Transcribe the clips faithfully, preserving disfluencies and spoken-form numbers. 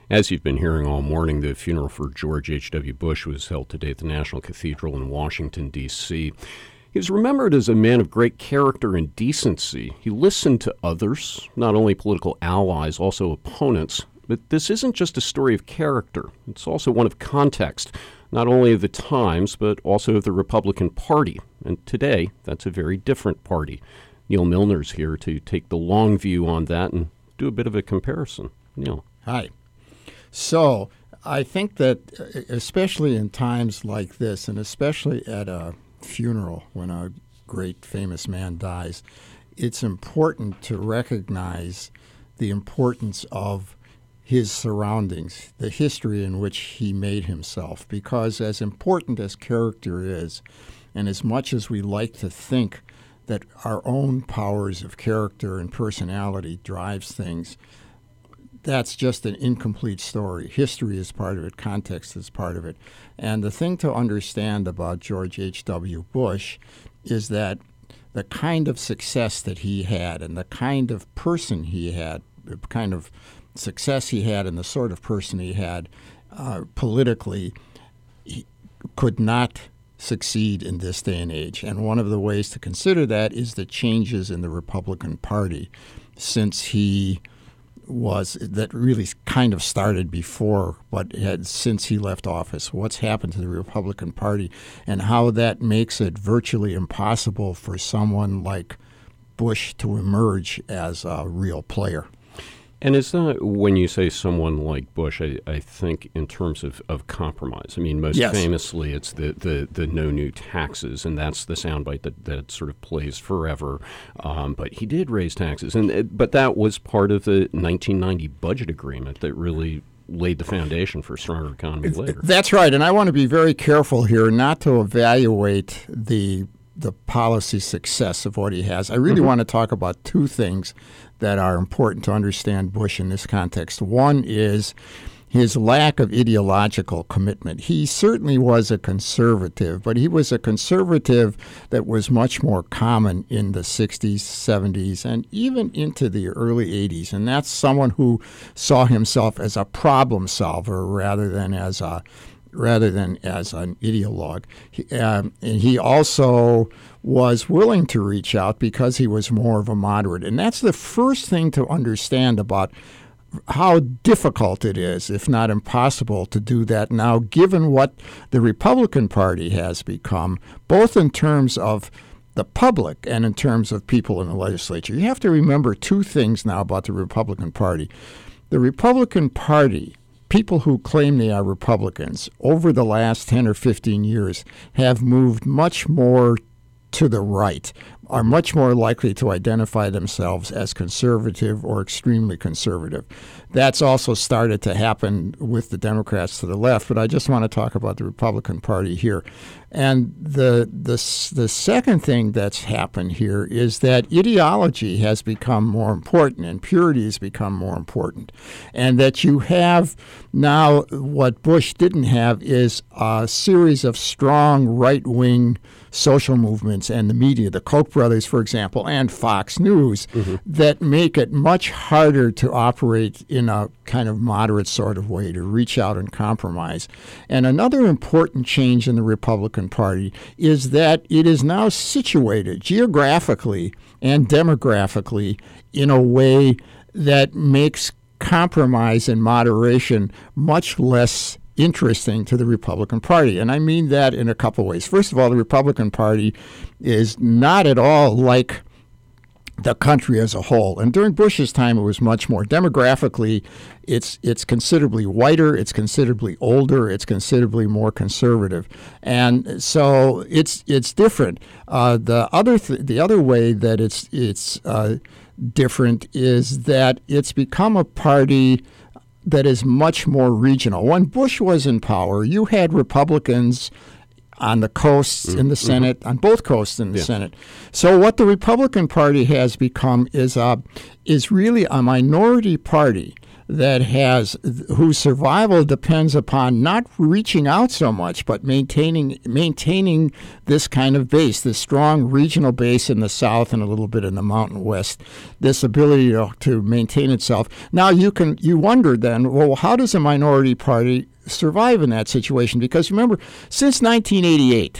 As you've been hearing all morning, the funeral for George H W. Bush was held today at the National Cathedral in Washington, D C He was remembered as a man of great character and decency. He listened to others, not only political allies, also opponents. But this isn't just a story of character. It's also one of context, not only of the times, but also of the Republican Party. And today, that's a very different party. Neil Milner's here to take the long view on that and do a bit of a comparison. Neil. Hi. So I think that especially in times like this, and especially at a funeral when a great famous man dies, it's important to recognize the importance of his surroundings, the history in which he made himself. Because as important as character is, and as much as we like to think that our own powers of character and personality drives things, that's just an incomplete story. History is part of it. Context is part of it. And the thing to understand about George H W. Bush is that the kind of success that he had and the kind of person he had, the kind of success he had and the sort of person he had uh, politically, he could not succeed in this day and age. And one of the ways to consider that is the changes in the Republican Party since he was that really kind of started before, but had since he left office. What's happened to the Republican Party and how that makes it virtually impossible for someone like Bush to emerge as a real player. And is that, when you say someone like Bush, I, I think in terms of, of compromise. I mean, most yes. famously, it's the, the, the no new taxes, and that's the soundbite that, that sort of plays forever. Um, but he did raise taxes, and it, but that was part of the nineteen ninety budget agreement that really laid the foundation for a stronger economy later. That's right, and I want to be very careful here not to evaluate the the policy success of what he has. I really mm-hmm. want to talk about two things that are important to understand Bush in this context. One is his lack of ideological commitment. He certainly was a conservative, but he was a conservative that was much more common in the sixties, seventies, and even into the early eighties. And that's someone who saw himself as a problem solver rather than as a rather than as an ideologue. He, um, and he also was willing to reach out because he was more of a moderate. And that's the first thing to understand about how difficult it is, if not impossible, to do that now, given what the Republican Party has become, both in terms of the public and in terms of people in the legislature. You have to remember two things now about the Republican Party. The Republican Party, people who claim they are Republicans, over the last ten or fifteen years have moved much more to the right, are much more likely to identify themselves as conservative or extremely conservative. That's also started to happen with the Democrats to the left, but I just want to talk about the Republican Party here. And the the the second thing that's happened here is that ideology has become more important and purity has become more important. And that you have now what Bush didn't have is a series of strong right-wing social movements and the media, the Koch brothers, for example, and Fox News, mm-hmm. that make it much harder to operate in a kind of moderate sort of way, to reach out and compromise. And another important change in the Republican Party is that it is now situated geographically and demographically in a way that makes compromise and moderation much less interesting to the Republican Party. And I mean that in a couple ways. First of all, the Republican Party is not at all like the country as a whole. And during Bush's time, it was much more. Demographically, it's it's considerably whiter, it's considerably older, it's considerably more conservative. And so it's it's different. Uh, the other th- the other way that it's it's uh, different is that it's become a party that is much more regional. When Bush was in power, you had Republicans on the coasts mm-hmm. in the Senate, mm-hmm. on both coasts in the yeah. Senate. So what the Republican Party has become is a, is really a minority party that has whose survival depends upon not reaching out so much, but maintaining maintaining this kind of base, this strong regional base in the South and a little bit in the Mountain West, this ability to, to maintain itself. Now you can you wonder then, well, how does a minority party survive in that situation? Because remember, since nineteen eighty-eight.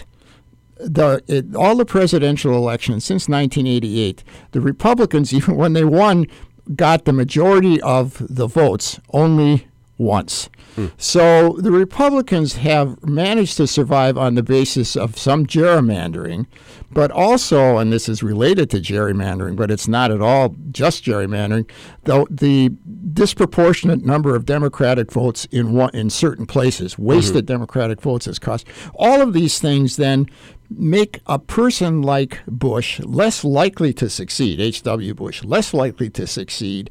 The it, all the presidential elections since nineteen eighty-eight, the Republicans, even when they won, got the majority of the votes only once. Hmm. So the Republicans have managed to survive on the basis of some gerrymandering, but also, and this is related to gerrymandering, but it's not at all just gerrymandering, though the disproportionate number of Democratic votes in one, in certain places, wasted mm-hmm. Democratic votes has cost. All of these things then make a person like Bush less likely to succeed, H W. Bush, less likely to succeed,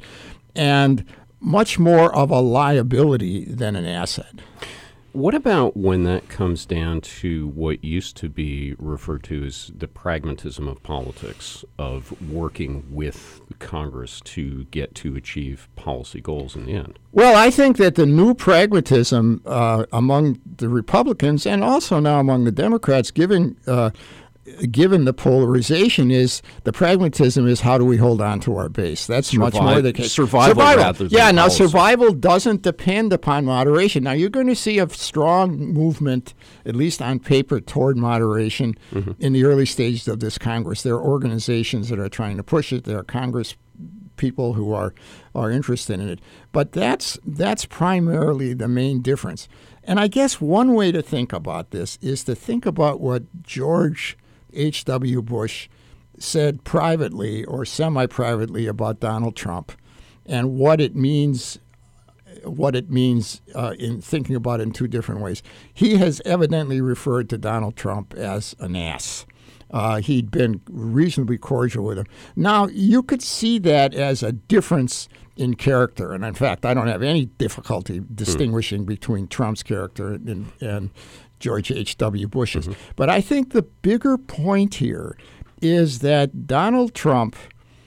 and much more of a liability than an asset. What about when that comes down to what used to be referred to as the pragmatism of politics, of working with Congress to get to achieve policy goals in the end? Well, I think that the new pragmatism uh, among the Republicans and also now among the Democrats, given uh, given the polarization, is the pragmatism is how do we hold on to our base? That's Survive, much more the case. Survival, survival. Rather than yeah, now policy. Survival doesn't depend upon moderation. Now you're going to see a strong movement, at least on paper, toward moderation mm-hmm. in the early stages of this Congress. There are organizations that are trying to push it. There are Congress people who are are interested in it. But that's that's primarily the main difference. And I guess one way to think about this is to think about what George H W. Bush said privately or semi-privately about Donald Trump, and what it means, what it means uh, in thinking about it in two different ways. He has evidently referred to Donald Trump as an ass. Uh, he'd been reasonably cordial with him. Now, you could see that as a difference in character, and in fact, I don't have any difficulty distinguishing mm. between Trump's character and, and George H W. Bush's. Mm-hmm. But I think the bigger point here is that Donald Trump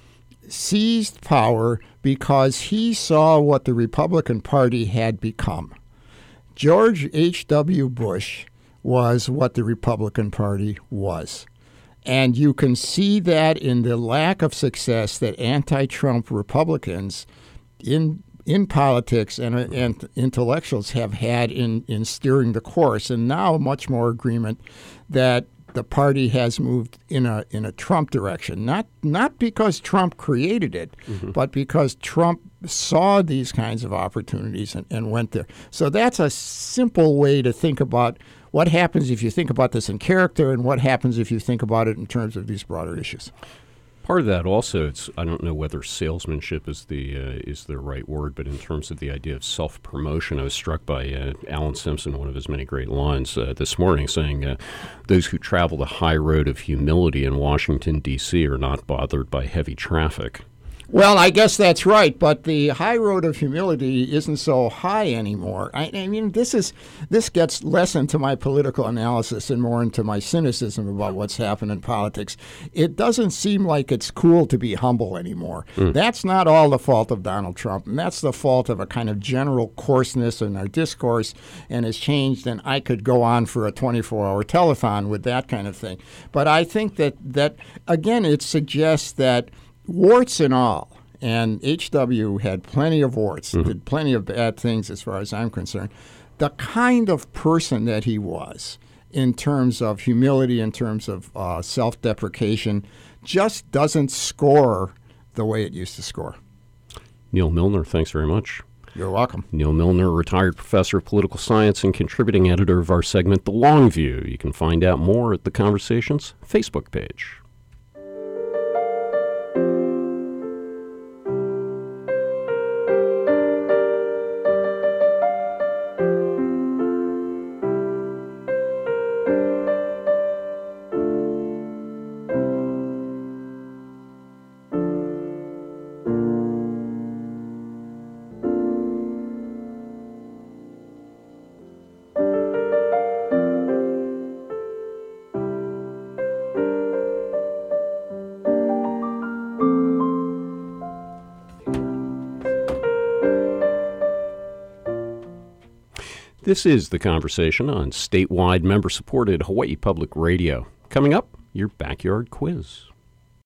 seized power because he saw what the Republican Party had become. George H W. Bush was what the Republican Party was. And you can see that in the lack of success that anti-Trump Republicans in in politics and, and intellectuals have had in, in steering the course, and now much more agreement that the party has moved in a in a Trump direction. Not not because Trump created it, mm-hmm. but because Trump saw these kinds of opportunities and, and went there. So that's a simple way to think about what happens if you think about this in character and what happens if you think about it in terms of these broader issues. Part of that also, it's I don't know whether salesmanship is the uh, is the right word, but in terms of the idea of self-promotion, I was struck by uh, Alan Simpson, one of his many great lines uh, this morning, saying, uh, those who travel the high road of humility in Washington, D C are not bothered by heavy traffic. Well, I guess that's right, but the high road of humility isn't so high anymore. I, I mean, this is this gets less into my political analysis and more into my cynicism about what's happened in politics. It doesn't seem like it's cool to be humble anymore. Mm. That's not all the fault of Donald Trump, and that's the fault of a kind of general coarseness in our discourse, and has changed, and I could go on for a twenty-four hour telethon with that kind of thing. But I think that, that again, it suggests that warts and all, and H W had plenty of warts, mm-hmm. did plenty of bad things as far as I'm concerned. The kind of person that he was in terms of humility, in terms of uh, self-deprecation, just doesn't score the way it used to score. Neil Milner, thanks very much. You're welcome. Neil Milner, retired professor of political science and contributing editor of our segment, The Long View. You can find out more at The Conversation's Facebook page. This is The Conversation on statewide member-supported Hawaii Public Radio. Coming up, your backyard quiz.